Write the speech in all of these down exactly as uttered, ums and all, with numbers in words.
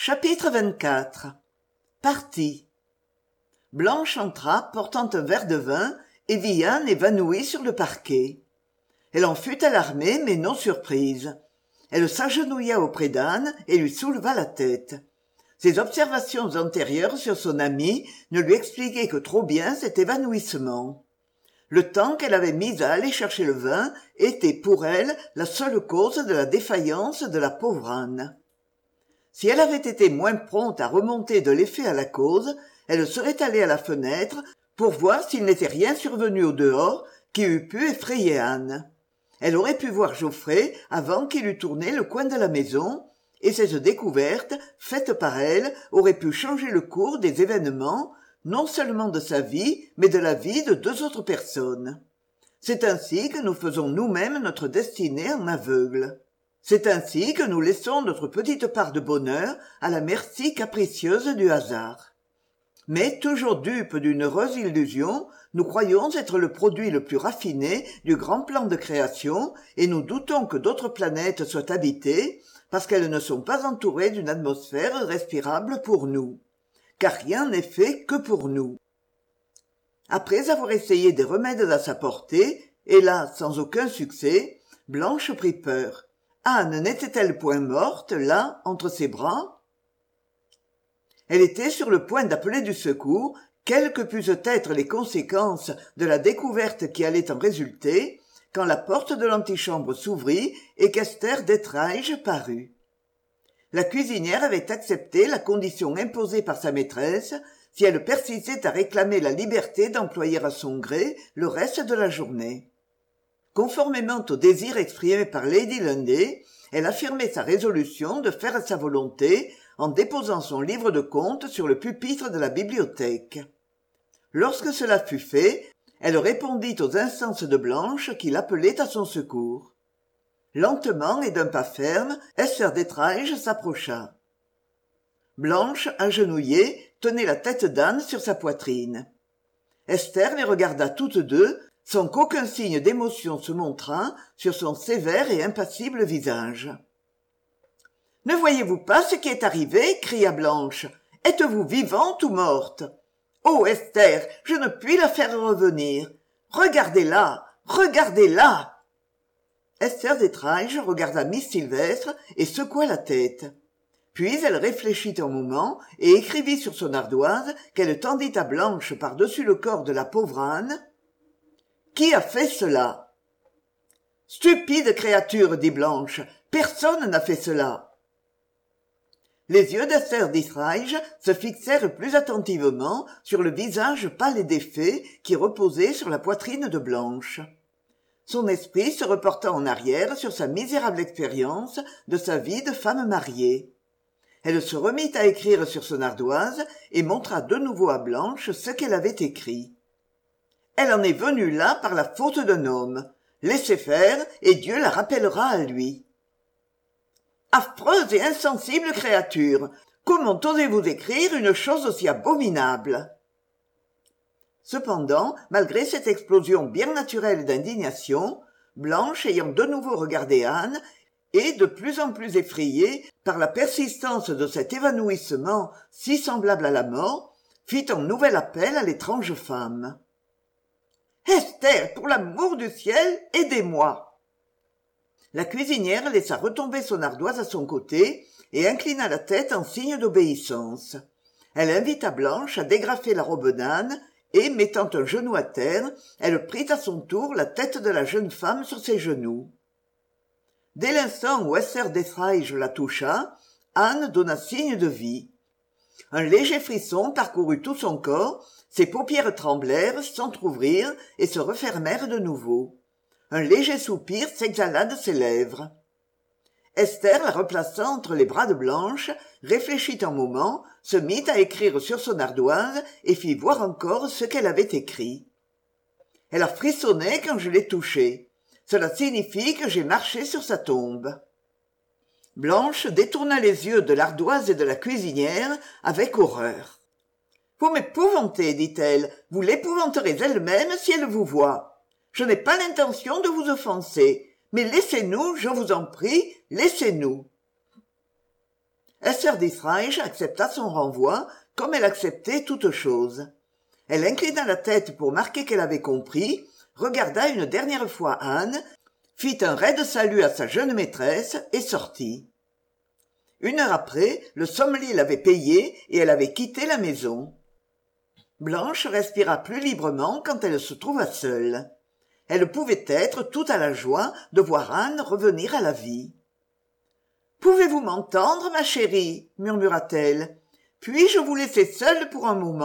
Chapitre vingt-quatre. Partie. Blanche entra portant un verre de vin et vit Anne évanouie sur le parquet. Elle en fut alarmée mais non surprise. Elle s'agenouilla auprès d'Anne et lui souleva la tête. Ses observations antérieures sur son amie ne lui expliquaient que trop bien cet évanouissement. Le temps qu'elle avait mis à aller chercher le vin était pour elle la seule cause de la défaillance de la pauvre Anne. Si elle avait été moins prompte à remonter de l'effet à la cause, elle serait allée à la fenêtre pour voir s'il n'était rien survenu au dehors qui eût pu effrayer Anne. Elle aurait pu voir Geoffrey avant qu'il eût tourné le coin de la maison, et cette découverte, faite par elle, aurait pu changer le cours des événements, non seulement de sa vie, mais de la vie de deux autres personnes. C'est ainsi que nous faisons nous-mêmes notre destinée en aveugle. C'est ainsi que nous laissons notre petite part de bonheur à la merci capricieuse du hasard. Mais toujours dupes d'une heureuse illusion, nous croyons être le produit le plus raffiné du grand plan de création et nous doutons que d'autres planètes soient habitées parce qu'elles ne sont pas entourées d'une atmosphère respirable pour nous. Car rien n'est fait que pour nous. Après avoir essayé des remèdes à sa portée, et là sans aucun succès, Blanche prit peur. Anne n'était-elle point morte, là, entre ses bras? Elle était sur le point d'appeler du secours, quelles que pussent être les conséquences de la découverte qui allait en résulter, quand la porte de l'antichambre s'ouvrit et qu'Esther Detraige parut. La cuisinière avait accepté la condition imposée par sa maîtresse si elle persistait à réclamer la liberté d'employer à son gré le reste de la journée. Conformément au désir exprimé par Lady Lunday, elle affirmait sa résolution de faire sa volonté en déposant son livre de comptes sur le pupitre de la bibliothèque. Lorsque cela fut fait, elle répondit aux instances de Blanche qui l'appelait à son secours. Lentement et d'un pas ferme, Esther Detraige s'approcha. Blanche, agenouillée, tenait la tête d'Anne sur sa poitrine. Esther les regarda toutes deux, sans qu'aucun signe d'émotion se montrât sur son sévère et impassible visage. « Ne voyez-vous pas ce qui est arrivé ?» cria Blanche. « Êtes-vous vivante ou morte ? Oh, Esther, je ne puis la faire revenir. Regardez-la, regardez-la !» Esther Detraige regarda Miss Sylvestre et secoua la tête. Puis elle réfléchit un moment et écrivit sur son ardoise qu'elle tendit à Blanche par-dessus le corps de la pauvre Anne. « Qui a fait cela ?»« Stupide créature, dit Blanche, personne n'a fait cela. » Les yeux d'Esther Detraige se fixèrent plus attentivement sur le visage pâle et défait qui reposait sur la poitrine de Blanche. Son esprit se reporta en arrière sur sa misérable expérience de sa vie de femme mariée. Elle se remit à écrire sur son ardoise et montra de nouveau à Blanche ce qu'elle avait écrit. Elle en est venue là par la faute d'un homme. Laissez faire, et Dieu la rappellera à lui. Affreuse et insensible créature, comment osez-vous écrire une chose aussi abominable ? Cependant, malgré cette explosion bien naturelle d'indignation, Blanche ayant de nouveau regardé Anne, et de plus en plus effrayée par la persistance de cet évanouissement si semblable à la mort, fit un nouvel appel à l'étrange femme. « Esther, pour l'amour du ciel, aidez-moi !» La cuisinière laissa retomber son ardoise à son côté et inclina la tête en signe d'obéissance. Elle invita Blanche à dégrafer la robe d'Anne et, mettant un genou à terre, elle prit à son tour la tête de la jeune femme sur ses genoux. Dès l'instant où Esther Detraige la toucha, Anne donna signe de vie. Un léger frisson parcourut tout son corps, ses paupières tremblèrent, s'entr'ouvrirent et se refermèrent de nouveau. Un léger soupir s'exhala de ses lèvres. Esther, la replaçant entre les bras de Blanche, réfléchit un moment, se mit à écrire sur son ardoise et fit voir encore ce qu'elle avait écrit. « Elle a frissonné quand je l'ai touchée. Cela signifie que j'ai marché sur sa tombe. » Blanche détourna les yeux de l'ardoise et de la cuisinière avec horreur. « Vous m'épouvantez, dit-elle. Vous l'épouvanterez elle-même si elle vous voit. Je n'ai pas l'intention de vous offenser, mais laissez-nous, je vous en prie, laissez-nous. » Esther Dithridge accepta son renvoi comme elle acceptait toute chose. Elle inclina la tête pour marquer qu'elle avait compris, regarda une dernière fois Anne, fit un raide salut à sa jeune maîtresse et sortit. Une heure après, le sommelier l'avait payée et elle avait quitté la maison. Blanche respira plus librement quand elle se trouva seule. Elle pouvait être tout à la joie de voir Anne revenir à la vie. « Pouvez-vous m'entendre, ma chérie ?» murmura-t-elle. « Puis-je vous laisser seule pour un moment ?»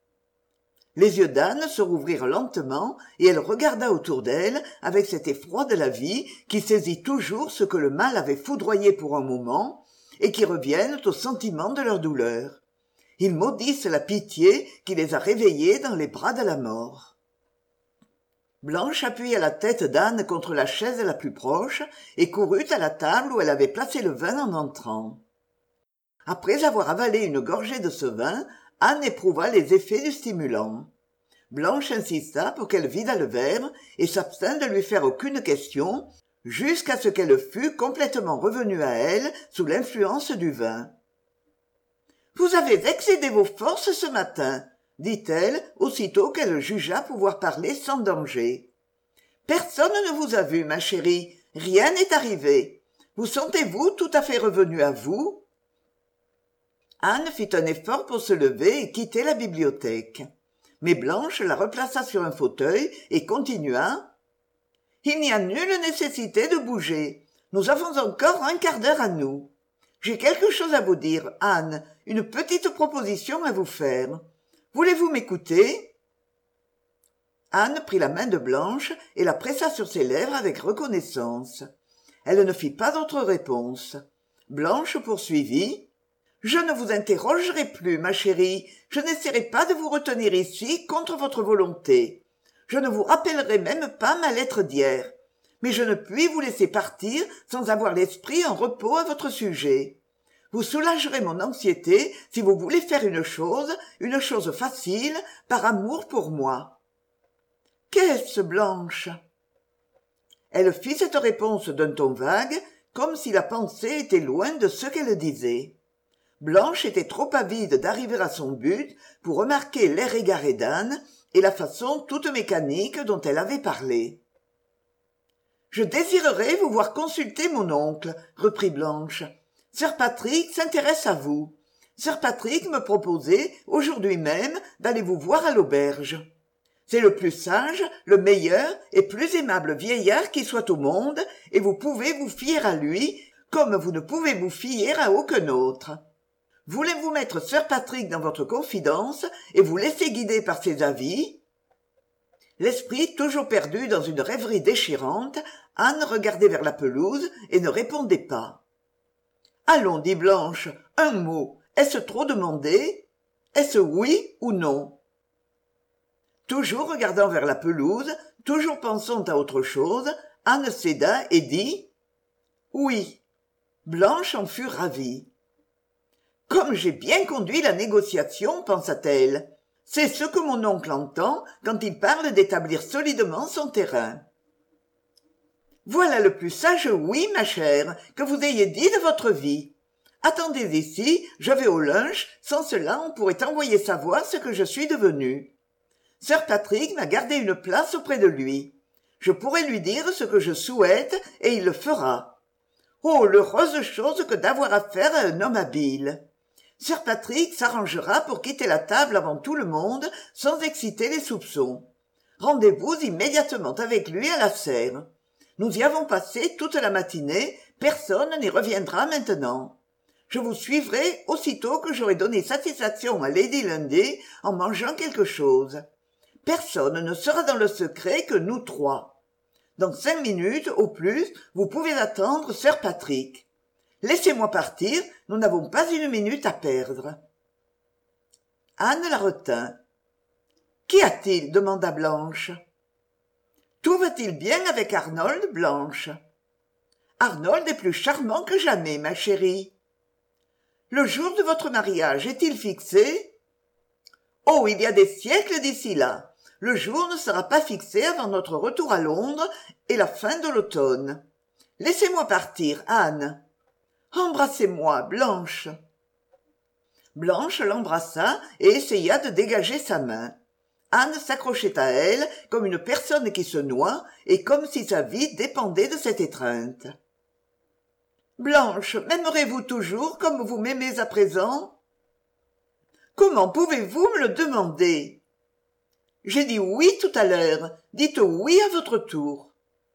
Les yeux d'Anne se rouvrirent lentement et elle regarda autour d'elle avec cet effroi de la vie qui saisit toujours ceux que le mal avait foudroyés pour un moment et qui reviennent au sentiment de leur douleur. Ils maudissent la pitié qui les a réveillés dans les bras de la mort. Blanche appuya la tête d'Anne contre la chaise la plus proche et courut à la table où elle avait placé le vin en entrant. Après avoir avalé une gorgée de ce vin, Anne éprouva les effets du stimulant. Blanche insista pour qu'elle vidât le verre et s'abstint de lui faire aucune question jusqu'à ce qu'elle fût complètement revenue à elle sous l'influence du vin. « Vous avez excédé vos forces ce matin, » dit-elle aussitôt qu'elle jugea pouvoir parler sans danger. « Personne ne vous a vu, ma chérie, rien n'est arrivé. Vous sentez-vous tout à fait revenue à vous ?» Anne fit un effort pour se lever et quitter la bibliothèque. Mais Blanche la replaça sur un fauteuil et continua. « Il n'y a nulle nécessité de bouger. Nous avons encore un quart d'heure à nous. J'ai quelque chose à vous dire, Anne, une petite proposition à vous faire. Voulez-vous m'écouter ?» Anne prit la main de Blanche et la pressa sur ses lèvres avec reconnaissance. Elle ne fit pas d'autre réponse. Blanche poursuivit. « Je ne vous interrogerai plus, ma chérie. Je n'essaierai pas de vous retenir ici contre votre volonté. Je ne vous rappellerai même pas ma lettre d'hier. Mais je ne puis vous laisser partir sans avoir l'esprit en repos à votre sujet. Vous soulagerez mon anxiété si vous voulez faire une chose, une chose facile, par amour pour moi. » « Qu'est-ce, Blanche ?» Elle fit cette réponse d'un ton vague, comme si la pensée était loin de ce qu'elle disait. Blanche était trop avide d'arriver à son but pour remarquer l'air égaré d'Anne et la façon toute mécanique dont elle avait parlé. « Je désirerais vous voir consulter mon oncle, » reprit Blanche. « Sir Patrick s'intéresse à vous. Sir Patrick me proposait, aujourd'hui même, d'aller vous voir à l'auberge. C'est le plus sage, le meilleur et plus aimable vieillard qui soit au monde, et vous pouvez vous fier à lui, comme vous ne pouvez vous fier à aucun autre. Voulez-vous mettre Sir Patrick dans votre confidence et vous laisser guider par ses avis ?» L'esprit toujours perdu dans une rêverie déchirante, Anne regardait vers la pelouse et ne répondait pas. « Allons, dit Blanche, un mot. Est-ce trop demandé? Est-ce oui ou non ?» Toujours regardant vers la pelouse, toujours pensant à autre chose, Anne céda et dit « Oui ». Blanche en fut ravie. « Comme j'ai bien conduit la négociation, pensa-t-elle. C'est ce que mon oncle entend quand il parle d'établir solidement son terrain. » « Voilà le plus sage oui, ma chère, que vous ayez dit de votre vie. Attendez ici, je vais au lunch, sans cela on pourrait envoyer savoir ce que je suis devenue. Sir Patrick m'a gardé une place auprès de lui. Je pourrai lui dire ce que je souhaite et il le fera. Oh, l'heureuse chose que d'avoir affaire à un homme habile. Sir Patrick s'arrangera pour quitter la table avant tout le monde sans exciter les soupçons. Rendez-vous immédiatement avec lui à la serre. Nous y avons passé toute la matinée, personne n'y reviendra maintenant. Je vous suivrai aussitôt que j'aurai donné satisfaction à Lady Lunday en mangeant quelque chose. Personne ne sera dans le secret que nous trois. Dans cinq minutes, au plus, vous pouvez attendre Sir Patrick. Laissez-moi partir, nous n'avons pas une minute à perdre. » Anne la retint. « Qu'y a-t-il » demanda Blanche. « Tout va-t-il bien avec Arnold, Blanche ?»« Arnold est plus charmant que jamais, ma chérie. »« Le jour de votre mariage est-il fixé ?»« Oh, il y a des siècles d'ici là. Le jour ne sera pas fixé avant notre retour à Londres et la fin de l'automne. Laissez-moi partir, Anne. » embrassez-moi, Blanche. Blanche l'embrassa et essaya de dégager sa main. Anne s'accrochait à elle comme une personne qui se noie et comme si sa vie dépendait de cette étreinte. « Blanche, m'aimerez-vous toujours comme vous m'aimez à présent ?»« Comment pouvez-vous me le demander ?»« J'ai dit oui tout à l'heure. Dites oui à votre tour. »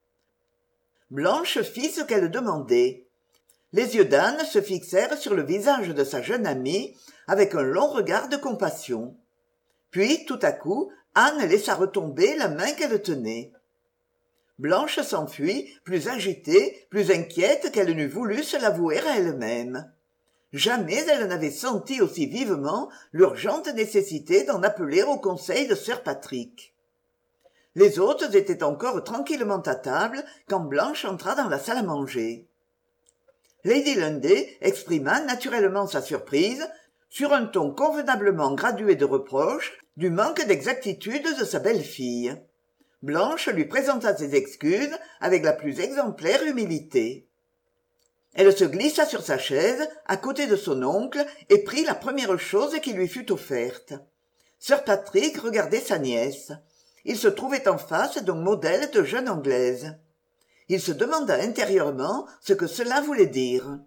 Blanche fit ce qu'elle demandait. Les yeux d'Anne se fixèrent sur le visage de sa jeune amie avec un long regard de compassion. Puis, tout à coup, Anne laissa retomber la main qu'elle tenait. Blanche s'enfuit, plus agitée, plus inquiète qu'elle n'eût voulu se l'avouer à elle-même. Jamais elle n'avait senti aussi vivement l'urgente nécessité d'en appeler au conseil de sir Patrick. Les hôtes étaient encore tranquillement à table quand Blanche entra dans la salle à manger. Lady Lunday exprima naturellement sa surprise, sur un ton convenablement gradué de reproche, du manque d'exactitude de sa belle-fille. Blanche lui présenta ses excuses avec la plus exemplaire humilité. Elle se glissa sur sa chaise, à côté de son oncle, et prit la première chose qui lui fut offerte. Sir Patrick regardait sa nièce. Il se trouvait en face d'un modèle de jeune Anglaise. Il se demanda intérieurement ce que cela voulait dire.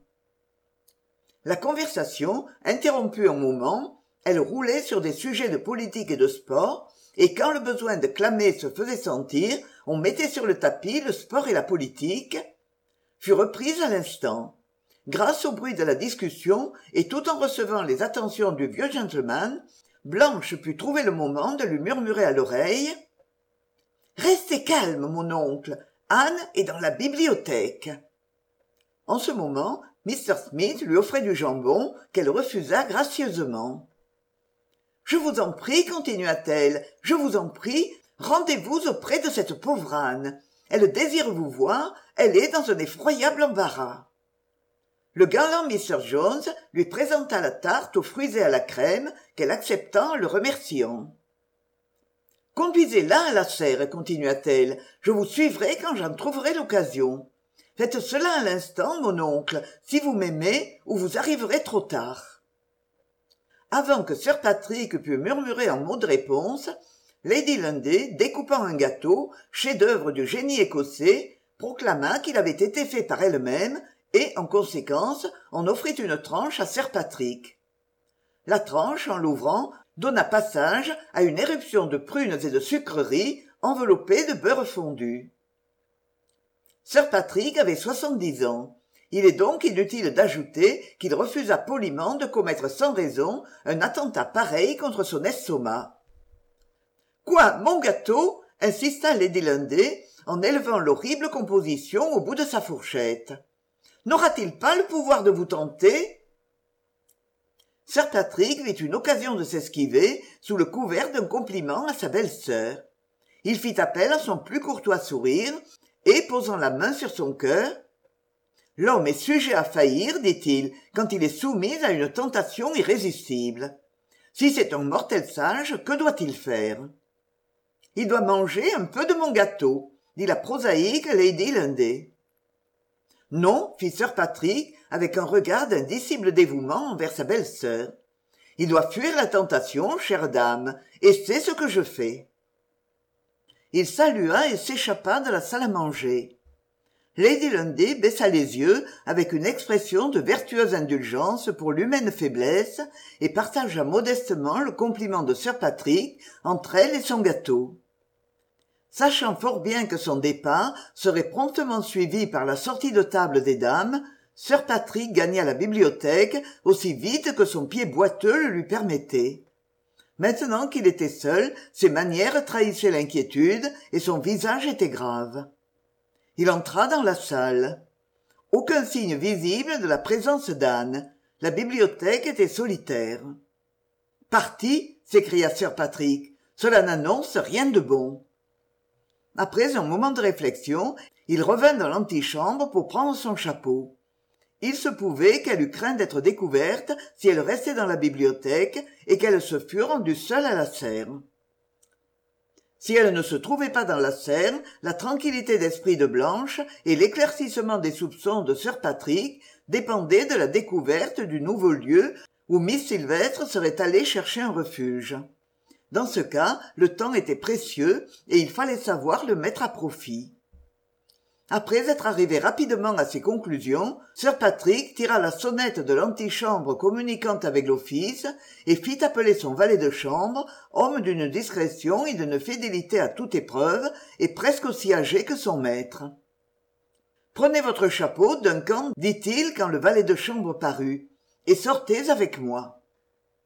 La conversation, interrompue un moment, elle roulait sur des sujets de politique et de sport, et quand le besoin de clamer se faisait sentir, on mettait sur le tapis le sport et la politique, fut reprise à l'instant. Grâce au bruit de la discussion, et tout en recevant les attentions du vieux gentleman, Blanche put trouver le moment de lui murmurer à l'oreille « Restez calme, mon oncle, Anne est dans la bibliothèque. » En ce moment, mister Smith lui offrait du jambon qu'elle refusa gracieusement. « Je vous en prie, continua-t-elle, je vous en prie, rendez-vous auprès de cette pauvre Anne. Elle désire vous voir, elle est dans un effroyable embarras. » Le galant mister Jones lui présenta la tarte aux fruits et à la crème, qu'elle accepta en le remerciant. « Conduisez-la à la serre, continua-t-elle, je vous suivrai quand j'en trouverai l'occasion. Faites cela à l'instant, mon oncle, si vous m'aimez, ou vous arriverez trop tard. » Avant que sir Patrick pût murmurer un mot de réponse, Lady Lunday, découpant un gâteau, chef-d'œuvre du génie écossais, proclama qu'il avait été fait par elle-même et, en conséquence, on offrit une tranche à sir Patrick. La tranche, en l'ouvrant, donna passage à une éruption de prunes et de sucreries enveloppées de beurre fondu. Sir Patrick avait soixante-dix ans. Il est donc inutile d'ajouter qu'il refusa poliment de commettre sans raison un attentat pareil contre son estomac. « Quoi, mon gâteau ?» insista Lady Lunday, en élevant l'horrible composition au bout de sa fourchette. « N'aura-t-il pas le pouvoir de vous tenter ?» Sir Patrick vit une occasion de s'esquiver sous le couvert d'un compliment à sa belle-sœur. Il fit appel à son plus courtois sourire et, posant la main sur son cœur, « L'homme est sujet à faillir, dit-il, quand il est soumis à une tentation irrésistible. Si c'est un mortel sage, que doit-il faire ?»« Il doit manger un peu de mon gâteau, » dit la prosaïque Lady Lunday. « Non, fit sir Patrick, avec un regard d'indicible dévouement envers sa belle-sœur. Il doit fuir la tentation, chère dame, et c'est ce que je fais. » Il salua et s'échappa de la salle à manger. Lady Lunday baissa les yeux avec une expression de vertueuse indulgence pour l'humaine faiblesse et partagea modestement le compliment de sir Patrick entre elle et son gâteau. Sachant fort bien que son départ serait promptement suivi par la sortie de table des dames, sir Patrick gagna la bibliothèque aussi vite que son pied boiteux le lui permettait. Maintenant qu'il était seul, ses manières trahissaient l'inquiétude et son visage était grave. Il entra dans la salle. Aucun signe visible de la présence d'Anne. La bibliothèque était solitaire. « Parti !» s'écria sir Patrick. « Cela n'annonce rien de bon. » Après un moment de réflexion, il revint dans l'antichambre pour prendre son chapeau. Il se pouvait qu'elle eût craint d'être découverte si elle restait dans la bibliothèque et qu'elle se fût rendue seule à la serre. Si elle ne se trouvait pas dans la serre, la tranquillité d'esprit de Blanche et l'éclaircissement des soupçons de sir Patrick dépendait de la découverte du nouveau lieu où miss Sylvestre serait allée chercher un refuge. Dans ce cas, le temps était précieux et il fallait savoir le mettre à profit. Après être arrivé rapidement à ces conclusions, sir Patrick tira la sonnette de l'antichambre communiquant avec l'office et fit appeler son valet de chambre, homme d'une discrétion et d'une fidélité à toute épreuve et presque aussi âgé que son maître. « Prenez votre chapeau, Duncan, dit-il quand le valet de chambre parut, et sortez avec moi. »